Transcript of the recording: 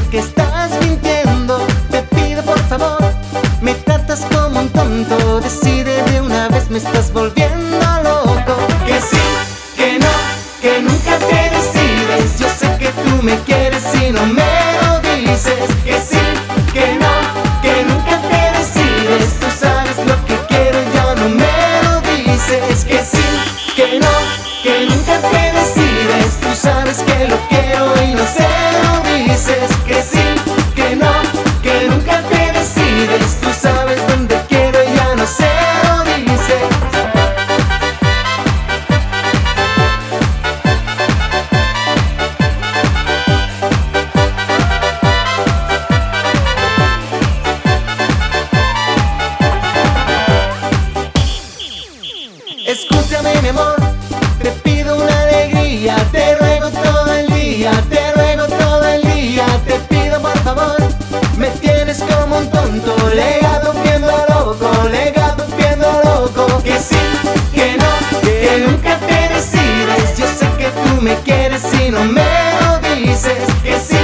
que estás mintiendo. Te pido por favor, me tratas como un tonto. Decide de una vez, me estás volviendo loco. Que sí, que no, que nunca te decides. Yo sé que tú me quieres y no me lo dices. Que sí, que no, que nunca te decides. Tú sabes lo que quiero y ya no me lo dices. Que sí, que no, que nunca te decides. Tú sabes que lo quiero y no se lo dices. Que sí, que no, que nunca te decides. Tú sabes dónde quiero y ya no se lo dices. Escúchame mi amor, te pido una alegría. Te ruego todo el día, te ruego todo el día. Te pido por favor, me tienes como un tonto. Legado viendo loco, legado viendo loco. Que sí, que no, que nunca te decides. Yo sé que tú me quieres y no me lo dices. Que sí,